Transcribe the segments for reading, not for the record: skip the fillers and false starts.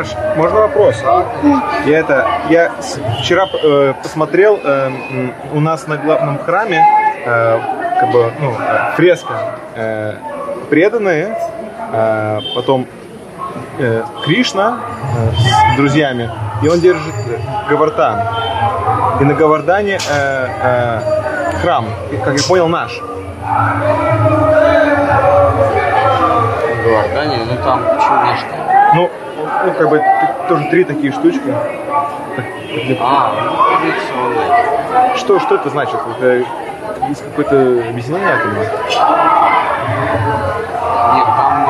можно вопрос? Я вчера посмотрел у нас на главном храме фреска преданные, потом Кришна с друзьями, и он держит Говардхан. И на Говардхане храм, как я понял, наш. Говардхане, ну там почему наш-то? Ну, тоже 3 такие штучки. Традиционные. Что это значит? Это есть какое-то объяснение этому? Нет, там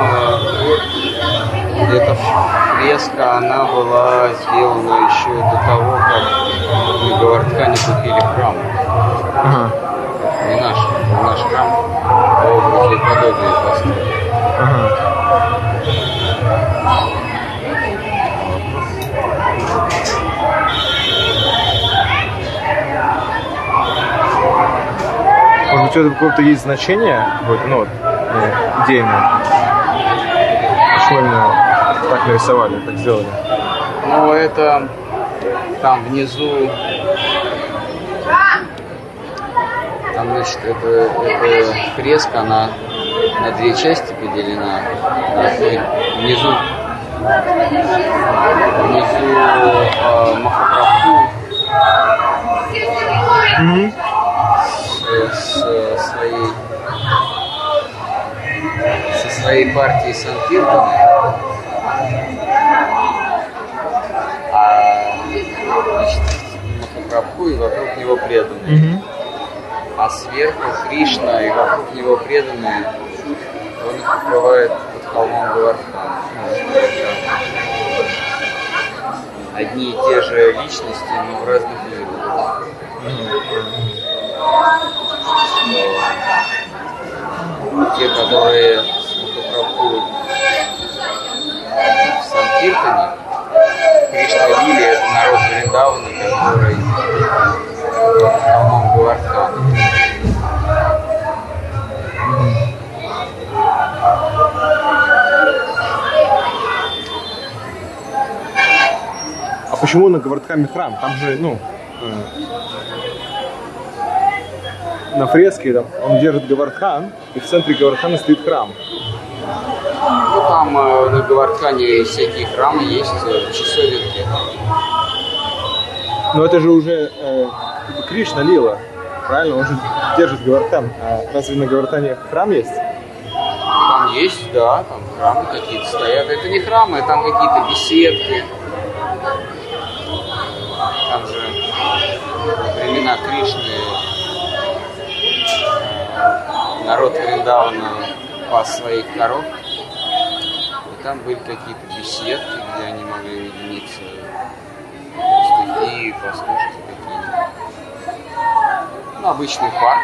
эта фреска, она была сделана еще до того, как на Говардхане купили храм. Ага. Не наш храм, а образ и подобие построили. Ага. Может быть, у этого какого-то есть значение, идейное? Почему именно так нарисовали, так сделали? Ну, это там внизу, там, значит, это фреска, она на 2 части поделена. Внизу Махапрабху со своей партией Санкиртаны, Махапрабху и вокруг него преданные. А сверху Кришна и вокруг него преданные, он их укрывает под холмом Говардхан. Одни и те же личности, но в разных мирах. Те, которые Махапрабху в Санкиртане, Кришна Лили — это народ Вриндавана, который под холмом Говардхана. А почему на Говардхане храм? Там же, на фреске он держит Говардхан, и в центре Говардхана стоит храм. Ну, там на Говардхане всякие храмы есть, часовенки. Но это же уже Кришна Лила, правильно? Он же держит Говардхан. А разве на Говардхане храм есть? Там есть, да, там храмы какие-то стоят. Это не храмы, там какие-то беседки. Там же во времена Кришны народ Вриндавана пас своих коров. И там были какие-то беседки, где они могли уединиться, стихи, послушать какие-нибудь. Ну, обычный парк.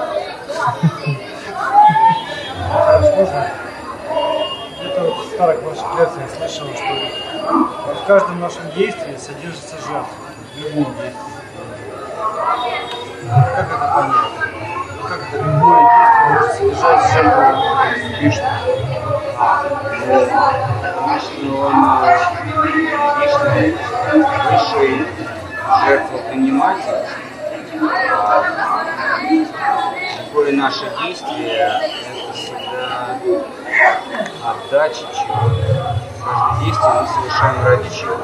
Это вот в старых ваших лекциях я слышал, что в каждом нашем действии содержится жертва. В любом действии. Как это понять? Как это любое действие может содержать жертву Кришны? Потому что он Кришна высший жертвоприниматель. Любое наше действие — это всегда отдача чего-то. Каждое действие мы совершаем ради чего.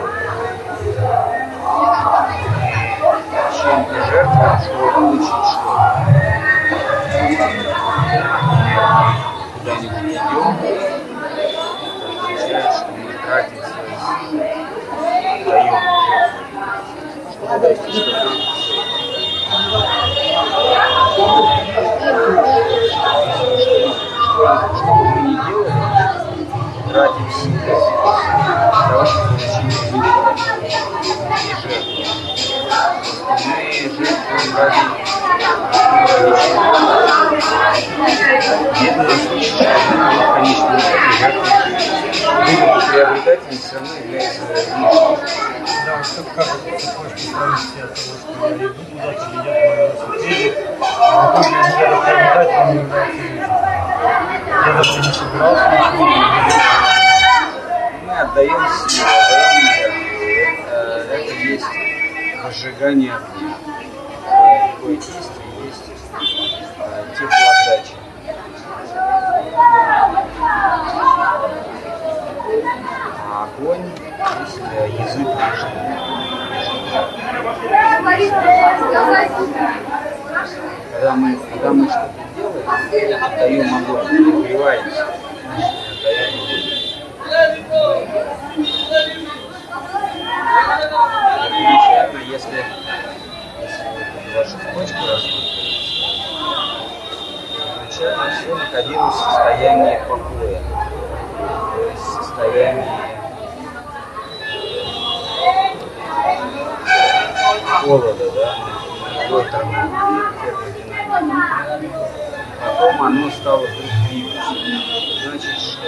Чем-то жертвуем, чтобы получить что-то. Куда-нибудь идем, это означает, что мы тратим свои силы, даем жертву, чтобы достичь какой-то цели. Что бы мы ни делали, тратим силы для того, чтобы получить результат. Жертву. Мы жертвуем ради чего. Это значит, что в конечном итоге жертва приобретателем все равно является личностью. Да, вот как цепочку провести от того, что я иду куда-то, едет на велосипеде, а в итоге я приобретателем является личностью. Я даже не собирался ничего. Мы отдаем силу, отдаем энергию. Это есть разжигание огня. Такое действие есть теплоотдача. А огонь есть язык Кришны. Когда мы что-то делаем, отдаем огонь, нагреваемся, отдаем огонь. Замечательно, если вашу точку рассмотреть, изначально все находилось в состоянии покоя, то есть в состоянии холода, да, никакой там термодинамики. Потом оно стало вдруг двигаться. Это значит, что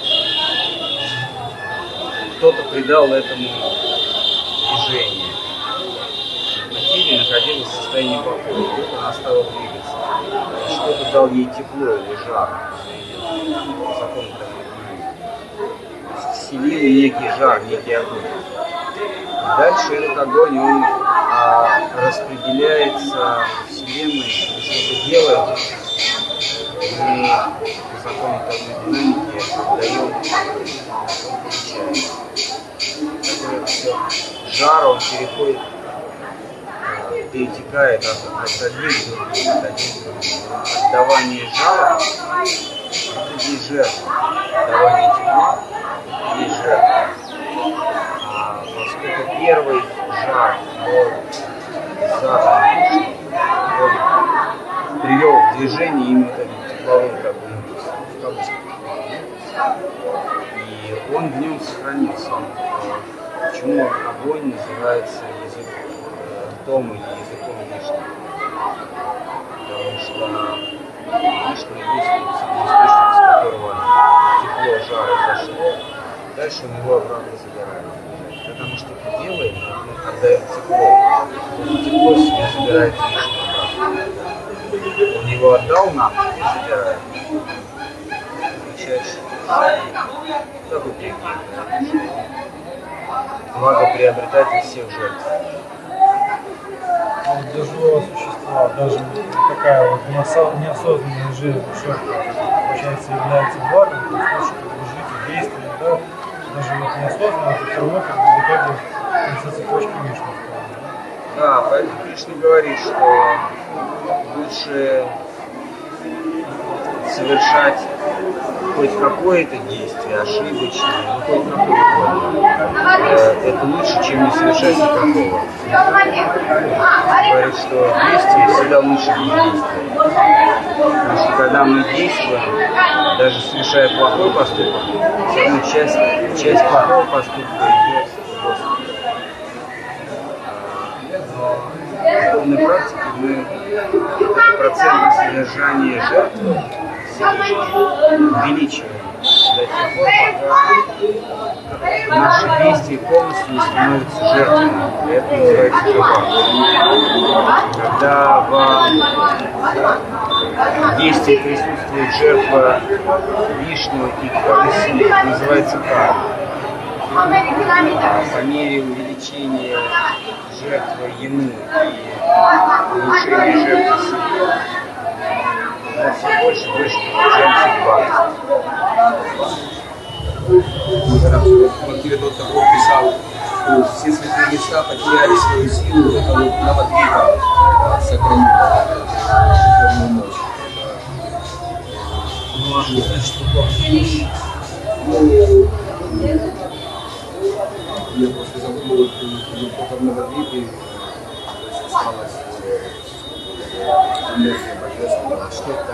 кто-то придал этому движение. Материя находилась в состоянии покоя, вдруг она стала двигаться. Что-то дал ей тепло или жар. Закон термодинамики. Вселил некий жар, некий огонь. Дальше этот огонь, он распределяется в Вселенной, что-то делает, мы по закону термодинамики даем, потом получаем. Это все жар, он переходит, перетекает от одних к другим. Отдавание жара – это есть жертва. Отдавание тепла – есть жертва. Поскольку первый жар был задан, он привел в движение именно этим тепловым импульсом. И он в нем сохранился. Почему огонь называется языком или языком Вишны? Потому что Вишна есть самый источник, с которого тепло жара зашло, дальше он его обратно забирает. Когда мы что-то делаем, мы отдаем тепло. Это тепло себе забирает Вишну обратно. Он его отдал нам и забирает. Получается, такой пример. Благоприобретатель всех жертв. Для живого существа даже такая вот неосознанная жертва, получается, является благом, то есть то, что вы живете, действуете, да, даже вот неосознанно, это все равно как бы в итоге конца цепочки Вишны. Да, поэтому Кришна говорит, что лучше совершать хоть какое-то действие ошибочное, но хоть какое-то, это лучше, чем не совершать никакого. Говорит, что действие всегда лучше бездействия. Потому что когда мы действуем, даже совершая плохой поступок, все равно часть плохого поступка идет в Господу. В духовной практике мы процентное содержание жертвы увеличиваем до тех пор, пока наши действия полностью не становятся жертвами. Это называется джава. Когда в действии присутствует жертва Вишну и Кришны, это называется карма. По мере увеличения жертвы ему и улучшения жертвы себе, мы все больше и больше погружаемся в бхакти. Когда Бхактивинода Тхакур писал, что все святые места потеряли свою силу, это вот Навадвипа сохранила духовную мощь. Ну а что значит, что я просто забыл, что в Навадвипе осталась энергия божественная. Что это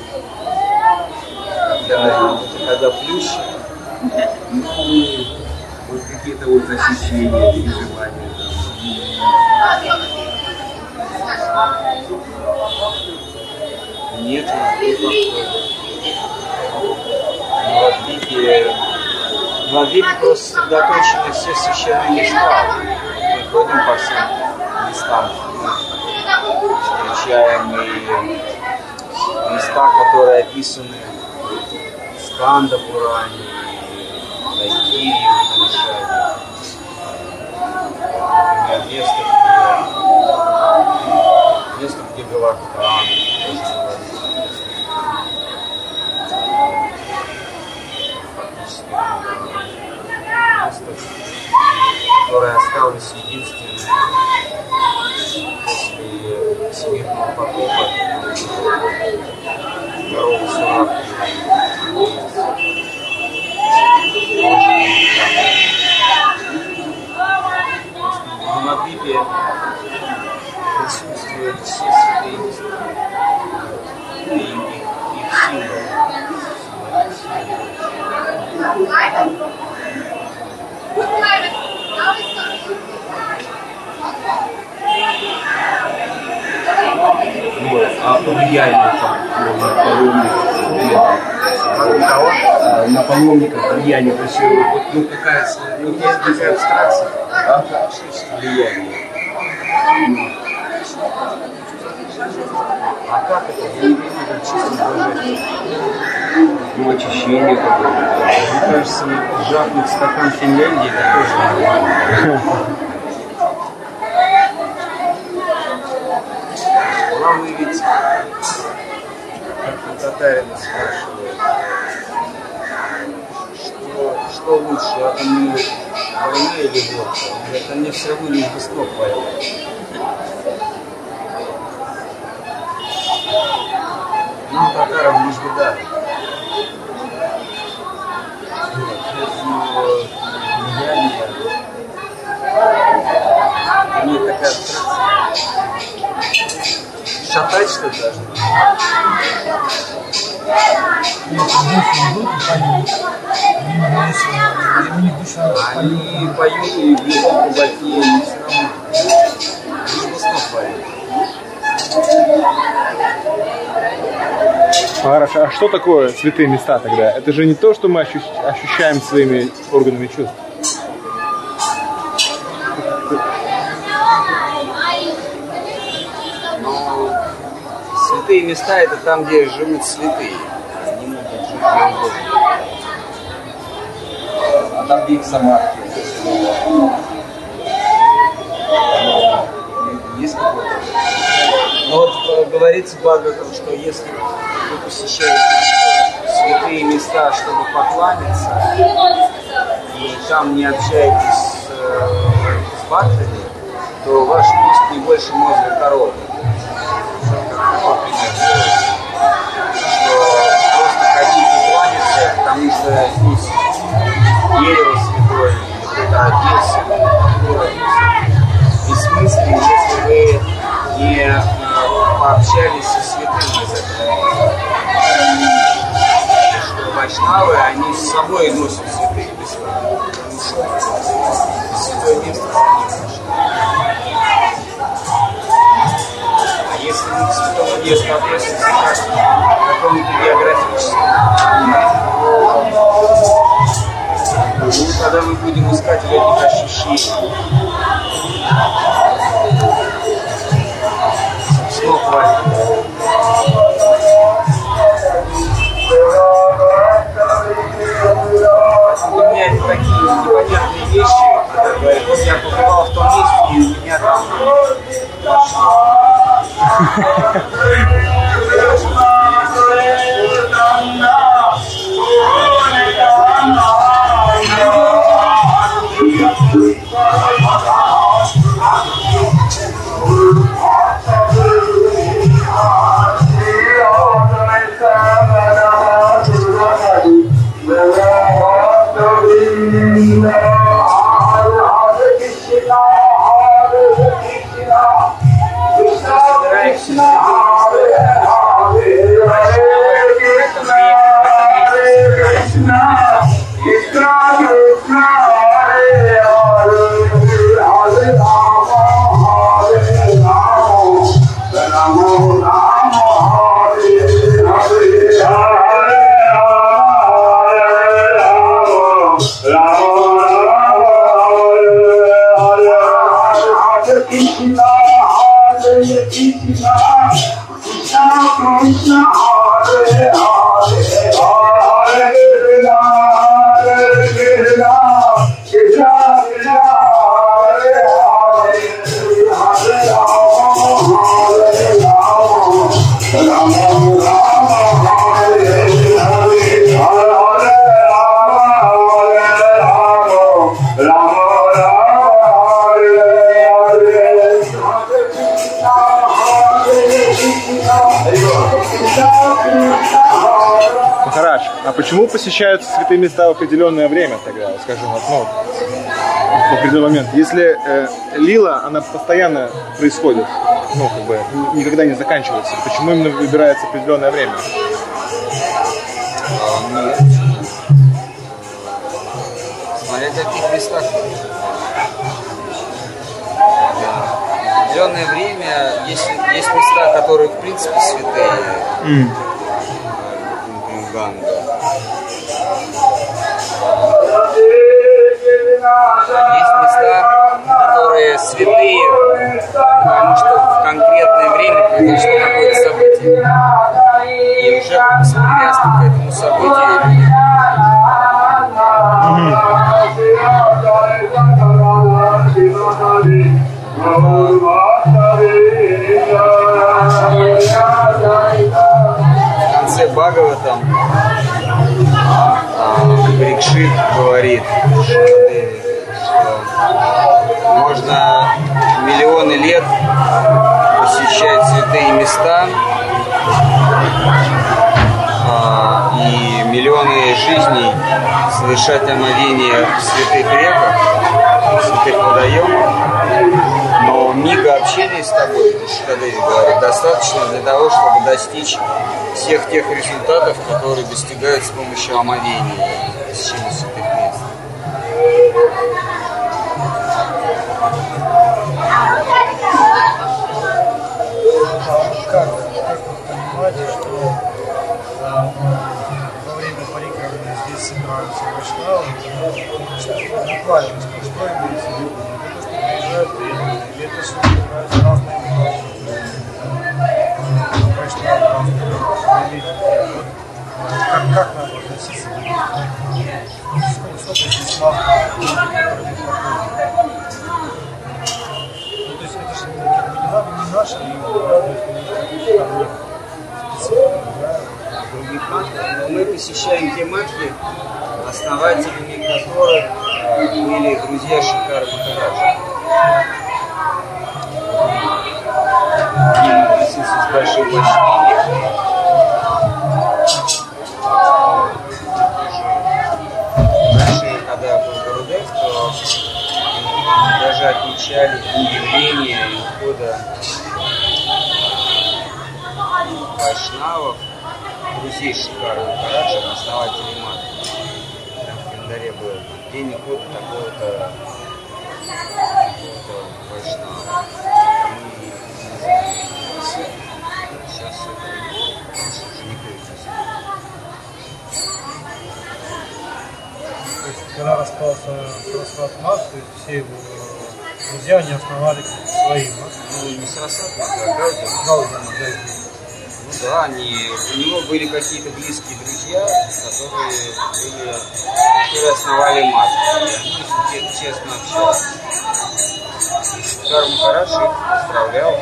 такое? Когда плющит, ну, вот какие-то вот ощущения, переживания там. нет, в Адвипе просто сосредоточены все священные места. Мы ходим по всем местам, встречаем и места, которые описаны в Сканда Пуране, Тайкирию помешали. Например, место, где Галактан, фактически место, которое осталось единственным после всемирного потопа. Коровы Сурак. В Мадыбе присутствуют все святые места и их символы. Вот. А влияние на паломников? На паломников влияние. То есть, вот, ну, какая абстракция, а влияние. А как это? Я не понимаю, как чистить божество. Ну, очищение какое-то. Мне кажется, жахнуть стакан Финляндии это тоже нормально. Главное ведь, как у татарина спрашивают, что лучше, атомная война или водка? Это мне все равно лишь бы сноп война. Нам, татарам, лишь бы да. Влияние. У меня такая абстракция. Шатать что-то даже. Они поют и в любом кабаке, они все равно. Лишь бы снова поют. Хорошо, а что такое святые места тогда? Это же не то, что мы ощущаем своими органами чувств. Но святые места это там, где живут святые. Они могут жить где угодно. А там где их самарки? Есть какой-то? Но вот говорится в Бхагаватам, что если вы посещаете святые места, чтобы покланяться, и там не общаетесь с бхактами, то ваш мозг не больше мозга коровы. Что просто ходить и кланяться, потому что здесь дерево святое, какой-то отец, бессмысленно, если вы не пообщались со святыми за это. Что вайшнавы, они с собой носят святых места. Потому что святое место за ним пошли. А если мы к святому месту относимся как к какому-то географическому, ну, тогда мы будем искать в этих ощущениях. Что хватит? У меня это такие непонятные вещи, когда говорят, вот я побывал в том месте, и у меня там пошло. Hare Krishna, Hare Krishna. Почему посещаются святые места в определенное время тогда, скажем, вот, ну, в определенный момент? Если лила, она постоянно происходит, ну, как бы, никогда не заканчивается, почему именно выбирается определенное время? Нет. Смотря в каких местах. В определенное время есть места, которые в принципе святые. Ганга. Есть места, которые святые, потому что в конкретное время произошло какое-то событие. И уже с привязкой к этому событию люди в конце Бхагаватам Парикшит говорит, что можно миллионы лет посещать святые места и миллионы жизней совершать омовение в святых реках, в святых водоемах, но мига общения с тобой, Шикадеви говорит, достаточно для того, чтобы достичь всех тех результатов, которые достигают с помощью омовения и посещения святых мест. Как вы понимаете, что во время парикрамы здесь собираются вайшнавы, буквально, что имеется в виду? Это что приезжают преданные, или это что собираются разные вайшнавы, разные религии? Как надо относиться к этому? Сколько здесь славы, которые мы проходим? Ну, то есть это же не наша религия, Других матхов, но мы посещаем те матхи, основателями которых были друзья Шикара Махараджа. И мы относимся с большим почтением. Дальше, когда был Гурудев, то даже отмечали и явления, и ухода вайшнавов, друзей Шикара Махараджа, основателей матхи. Там в календаре было день ухода такого-то вайшнава. Мы не знаем. Сейчас этого нет, потому что уже никто их не знает. То есть, когда распался Сарасват Мат, то есть все его друзья, они основали свои мат. Ну, не Сарасват Мат, а Гаудия. Гаудия. Ну да, у него были какие-то близкие друзья, которые основали мат. И они честно общались. И Шикар Махарадж их поздравлял.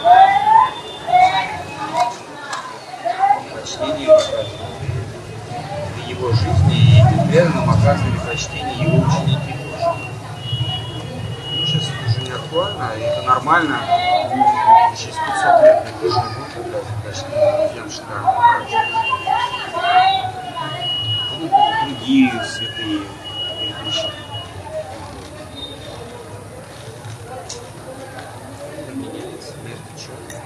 Почтение показывали в его жизни, и этим преданным оказывали почтение его ученики тоже. Ну, сейчас это уже не актуально, и это нормально. Через 500 лет мы тоже не будем оказывать почтение друзьям Шикара Махараджа. Другие святые предыдущие. Меняется между чем.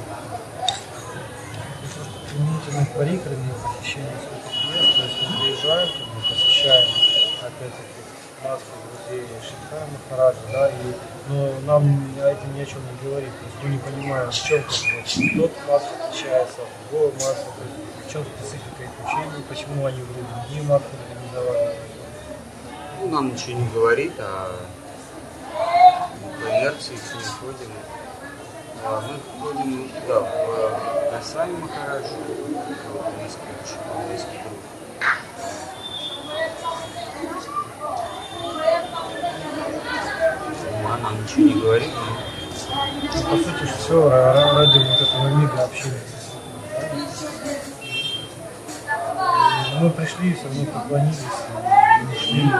Применительно к парикраме и посещению святых мест, то есть мы приезжаем, посещаем опять-таки нас, друзей Шикара Махараджа, да, но нам этим ни о чем не говорит, то есть мы не понимаем, в чем тот масс отличается от другого масса, то есть в чем специфика их учений, почему они вроде другие массы организовали. Ну, нам ничего не говорит, а по инерции к ним ходим. Мы ходим, да, в Госвами Махараджу, близкий друг. А нам ничего не говорит, но... По сути, все ради вот этого мига общения. Мы пришли, все равно поклонились, и ушли.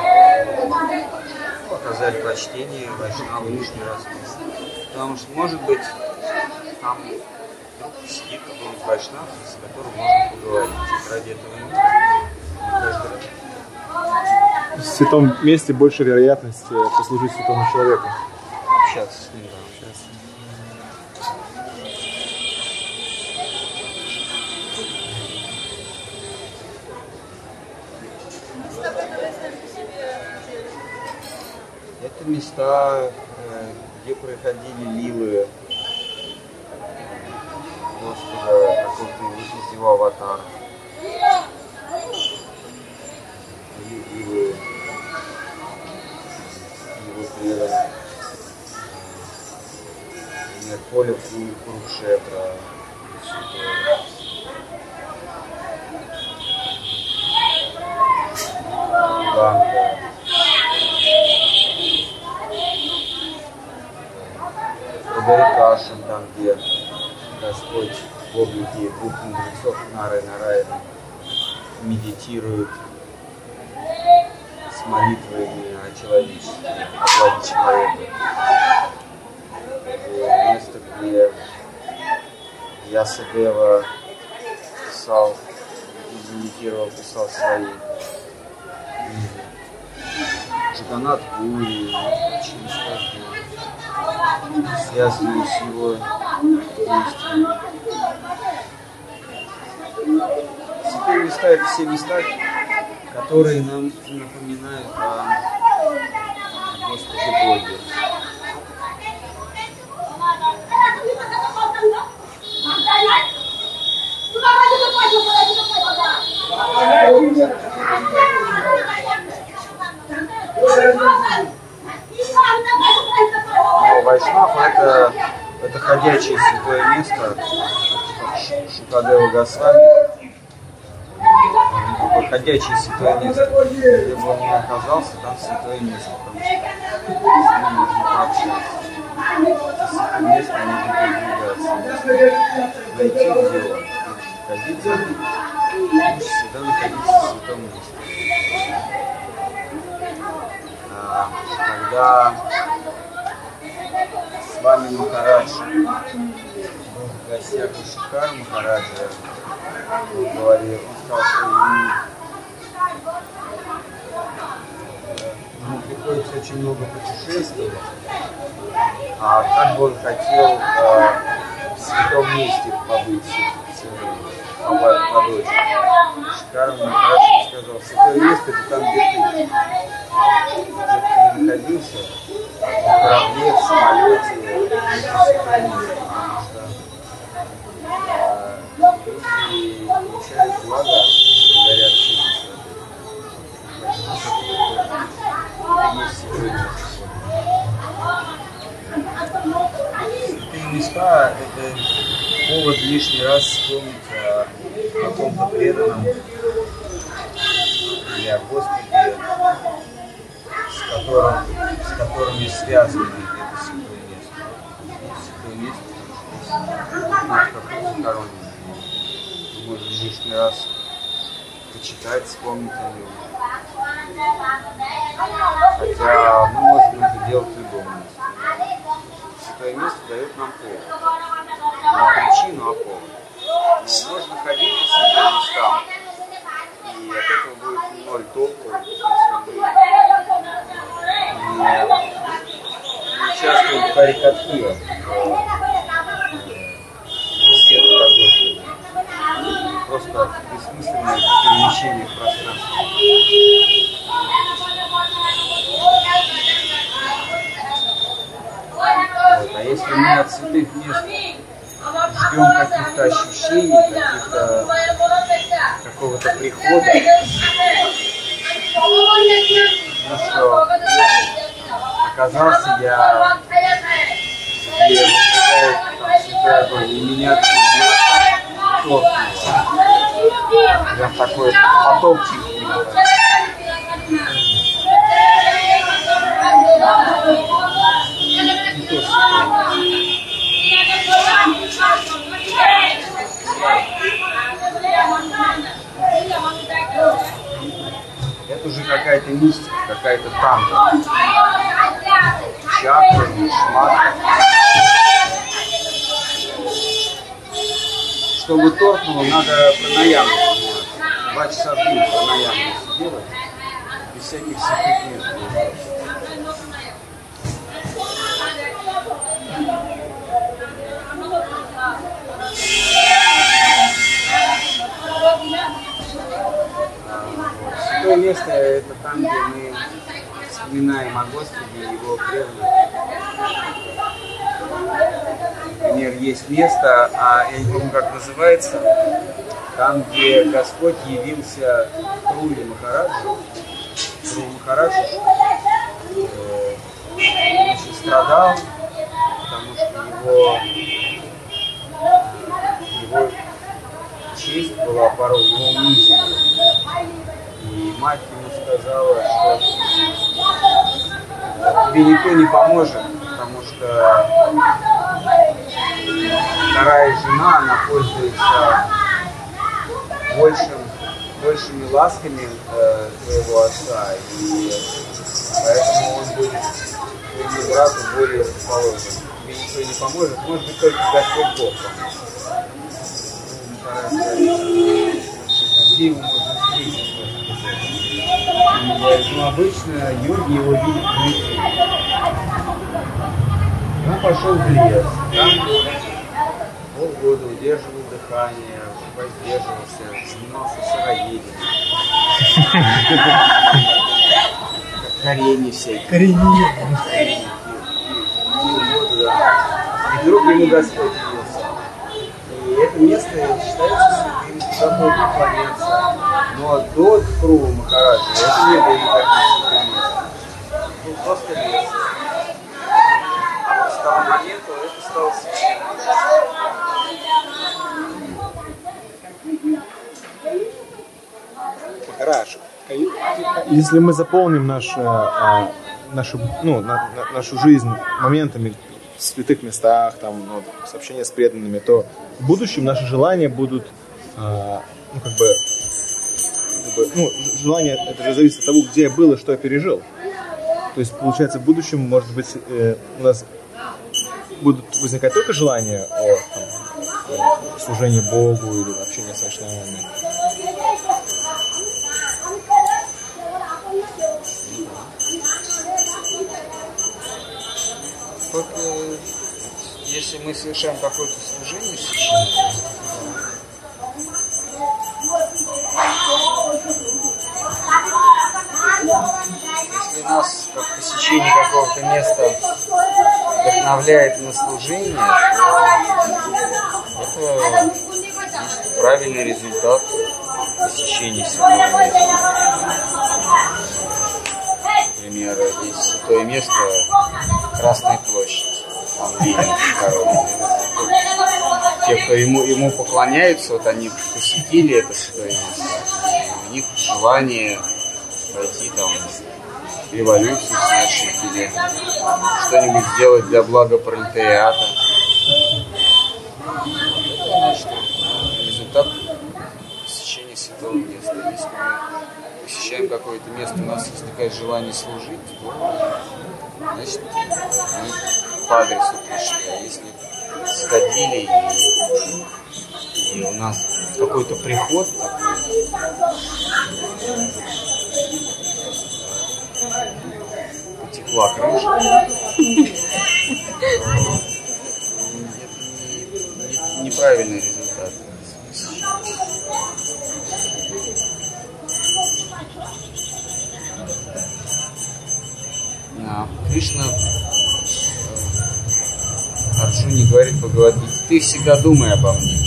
Оказали почтение вайшнаву лишний раз. Потому что, может быть, там сидит какой-нибудь вайшнав, с которым можно поговорить. Ради этого не нужно. в святом месте больше вероятность послужить святому человеку. Общаться с ним, да. Это места, где проходили лилы Господа, какой-то из его аватара. Лилы его преданных. Поле Курукшетра. Ганга. Ударикашин, там где Господь в облике двух мудрецов Нары и Нараяны медитирует с молитвами о человечестве, о благе человека. Место, где Ясадева писал, медитировал, писал свои книги. Джаганнат Пури, связанные с его действиями. Святые места — это все места, которые нам напоминают о Господе Боге. Но Вайшнав — это ходячее святое место, как Шукадева Госвами. Такое ходячее святое место. Где бы он ни оказался, там святое место, потому что с ним можно пообщаться. Это святое место можно передвигаться. Найти, где он, ходить за ним, всегда находиться в святом месте. Когда с вами Махарадж был в гостях у Шикара Махараджа, он говорил, он сказал, что ему приходится очень много путешествовать, а как бы он хотел в святом месте побыть все время, побыть. Шикар Махарадж сказал, святое место — это там, где ты. Где ты находился, в корабле, в самолете, потому что люди получают благо благодаря общению с Святым. Святые места — это повод лишний раз вспомнить о каком-то преданном или о Господе, с которыми связано это святое место. Святое место, как захоронено. Мы можем лишний раз почитать, вспомнить о нем. Хотя мы можем это делать в любом месте. Святое место дает нам повод. Не причину, а повод. Но можно ходить по святым местам. И от этого будет ноль толку, если мы не участвуем в карикатуре, в беседе о Господе. Просто бессмысленное перемещение в пространстве. Вот. А если мы от святых мест ждем каких-то ощущений, какого-то прихода, ну что, оказался я, где выжигает там святой огонь, и меня торкнуло. Я такой потопчик. Это уже какая-то мистика, какая-то танка. Чакра, шматка. Чтобы торкнуло, надо пранаяму заниматься. 2 часа в день пранаяму делать. Без всяких святых мест. Святое место — это там, где мы вспоминаем о Господе и Его преданных. Например, есть место, я не помню, как называется, там, где Господь явился Трули Махараджу. Тру Махарадж страдал, потому что его честь была порой, его унизили. И мать ему сказала, что тебе никто не поможет, потому что вторая жена, она пользуется большими ласками твоего отца, и поэтому он будет твоему брату более расположен. Тебе никто не поможет, может быть, только Господь Бог поможет. Где его можно встретить? Он говорит, обычно йоги его видят в лесу. Он пошел в лес, там полгода удерживал дыхание, воздерживался, занимался сыроедением. Коренья всякие. Коренья. И вдруг ему Господь явился. И это место считается святым, туда будет поклоняться. Но до Тру Махараджа это не было никаких святых мест. Был просто лес. А с того момента это стало святым. Хорошо. Если мы заполним нашу жизнь моментами в святых местах, там, с общением с преданными, то в будущем наши желания будут, желание, это же зависит от того, где я был и что я пережил. То есть, получается, в будущем, может быть, у нас будут возникать только желания о служении Богу или общении с вайшнавами. Только если мы совершаем какое-то служение священное, если нас как посещение какого-то места вдохновляет на служение, то это есть правильный результат посещения святого места. Например, есть святое место Красная площадь, там Ленин хоронен. Те, кто ему поклоняются, вот они посетили это святое место, и у них желание пойти там революцию совершить или что-нибудь сделать для блага пролетариата. Это, значит, результат посещения святого места. Если мы посещаем какое-то место, у нас возникает желание служить, то значит мы по адресу пришли. А если сходили и у нас какой-то приход такой, потекла крыша, это неправильный результат. Кришна Арджуне говорит в Бхагавад-гите: ты всегда думай обо мне.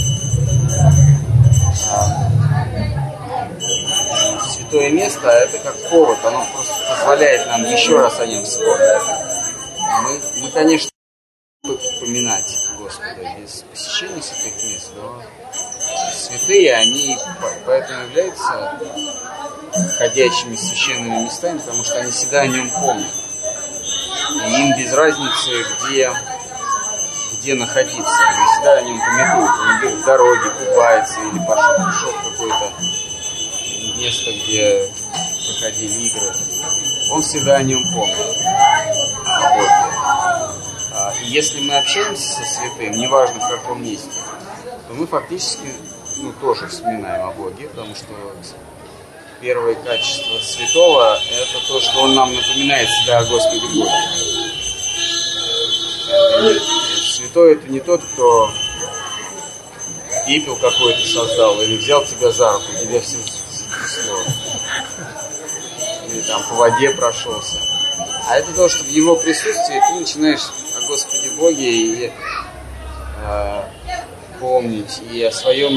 Святое место — это как повод, оно просто позволяет нам еще раз о нем вспомнить. Мы, конечно, упоминать Господа без посещения святых мест, но святые, они поэтому являются ходячими священными местами, потому что они всегда о нем помнят. И им без разницы, где находиться. Они всегда о нем пометуют. Он идет в дороге, купается или пошел в какое-то место, где проходили игры. Он всегда о нем помнит. И если мы общаемся со святым, неважно в каком месте, то мы фактически тоже вспоминаем о Боге, потому что первое качество святого – это то, что он нам напоминает всегда о Господе Боге. Святой – это не тот, кто пепел какой-то создал или взял тебя за руку, тебя все снесло. Или там по воде прошелся. А это то, что в его присутствии ты начинаешь о Господе Боге и помнить и о своем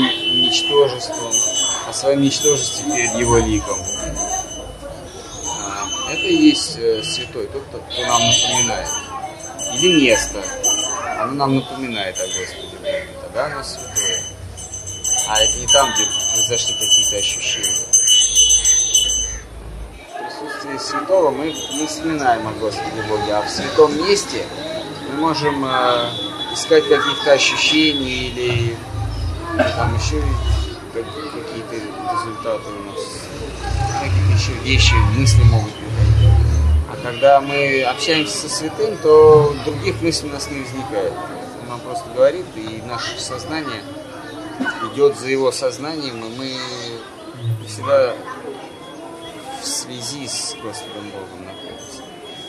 ничтожестве перед его ликом. Это и есть святой, тот, кто нам напоминает. Или место. Оно нам напоминает о Господе Боге. Тогда оно святое. А это не там, где произошли какие-то ощущения. В присутствии святого мы вспоминаем о Господе Боге, а в святом месте мы можем искать каких-то ощущений или там еще какие-то результаты у нас, какие-то еще вещи, мысли могут быть. А когда мы общаемся со святым, то других мыслей у нас не возникает. Он нам просто говорит, и наше сознание идет за его сознанием, и мы всегда в связи с Господом Богом находимся.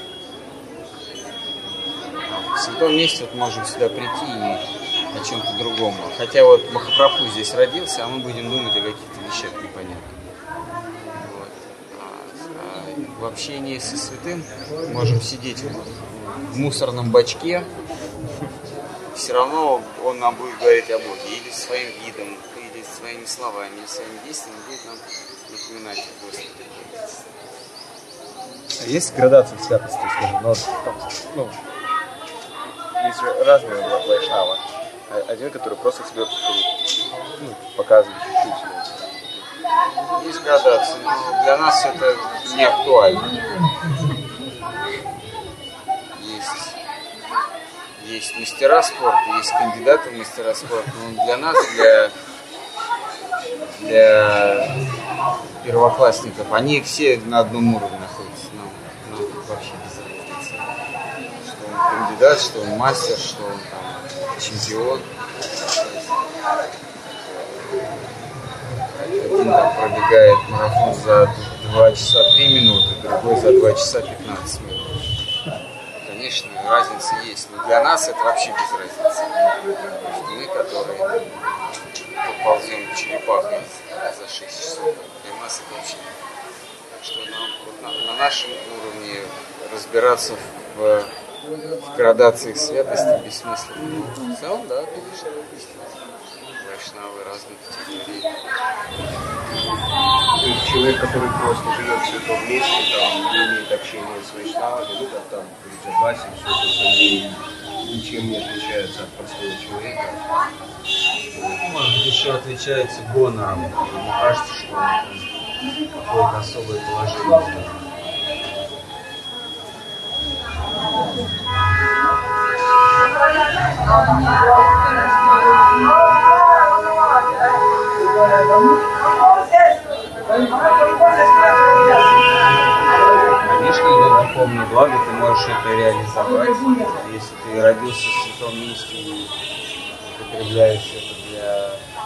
В святом месте вот можем сюда прийти и о чем-то другом. Хотя вот Махапрабху здесь родился, а мы будем думать о каких-то вещах непонятных. Вот. В общении со святым можем сидеть в мусорном бачке, все равно он нам будет говорить о Боге. Или своим видом, или своими словами, или своими действиями будет нам напоминать о Господе. А есть градация святости, скажем, но есть же разные вайшнавы. Один, который просто тебе показывает чуть-чуть. Есть градация, но для нас это не актуально. Есть мастера спорта, есть кандидаты в мастера спорта. Но для нас, для первоклассников, они все на одном уровне находятся. Нам вообще без разницы. Что он кандидат, что он мастер, что он там чемпион. Один там пробегает марафон за 2 часа 3 минуты, другой за 2 часа 15 минут. Конечно, разница есть, но для нас это вообще без разницы. Потому что мы, которые ползем черепахой за 6 часов, для нас это вообще. Так что на нашем уровне разбираться в градациях святости бессмысленно. Но в целом, да, конечно, вайшнавы разных категорий. То есть человек, который просто живет в святом месте, там не имеет общения с вайшнавами, ну как там в Джабасе, все это ничем не отличается от простого человека. Может, еще отличается гонором. Мне кажется, что он какое-то особое положение. Конечно, это духовное благо, ты можешь это реализовать. Если ты родился в святом месте и употребляешь это для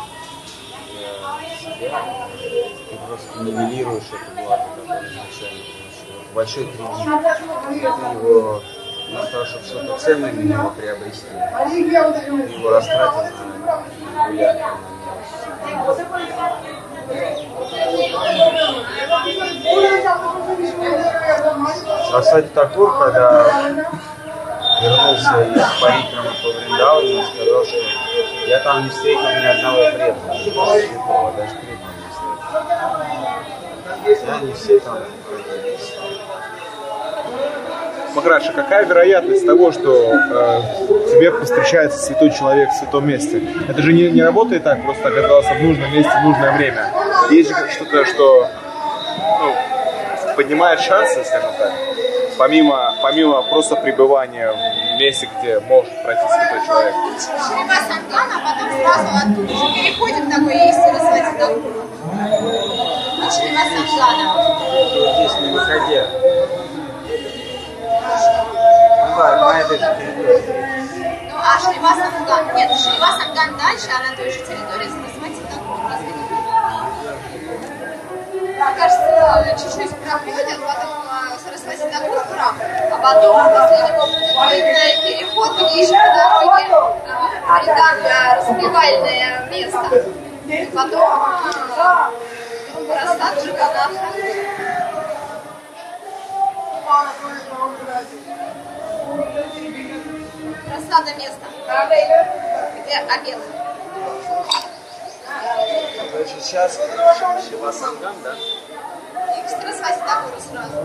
себя, ты просто нивелируешь это благо, которое изначально получил. Большой кредит. Это его, вместо того, чтобы что-то ценное на него приобрести, ты его растратил на гулянку, на Сарасвати Такур, когда вернулся из Парикрама по Вриндавану, он сказал, что я там не встретил ни одного преданного, святого, даже преданного не встретил. Они все там родились. Махарадж, какая вероятность того, что тебе повстречается святой человек в святом месте? Это же не работает так, просто оказался в нужном месте в нужное время. Есть же что-то, что поднимает шансы, скажем так, помимо просто пребывания в месте, где может пройти святой человек. Шрива Сангана, а потом сразу оттуда же переходим такой есть Сарасвати Такур. От Шрива Сангана. Здесь не выходя. На этой же территории. Ну, а Шрива Санган? Нет, Шрива Санган дальше, а на той же территории Сарасвати Такур. Разве не? кажется, чуть-чуть проходят, потом Сарасвати Такур храм, а потом после него будет длинный переход, где еще по дороге распевальное место. И потом Прасад Джаганатха. Прасада место, где обед. Короче, сейчас Шивасангам, да? И к Сарасвати Такуру сразу.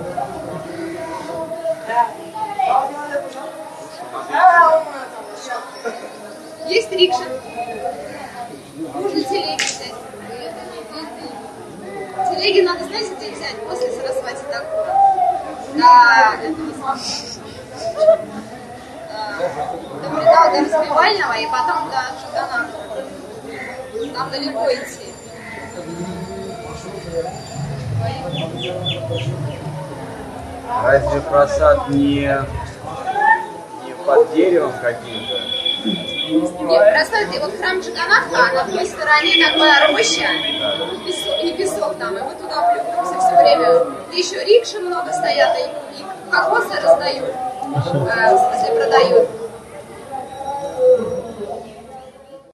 Есть рикша. Можно телеги взять. Телеги надо, знаете, где взять? После Сарасвати Такура. До распевального и потом до Джаганатха. Там далеко идти. Разве просад не под деревом каким-то? Нет, просто вот храм Джаганатха, а на той стороне такая роща и песок там, и мы туда плюхаемся все время. И еще рикши много стоят, и кокосы раздают, в смысле продают.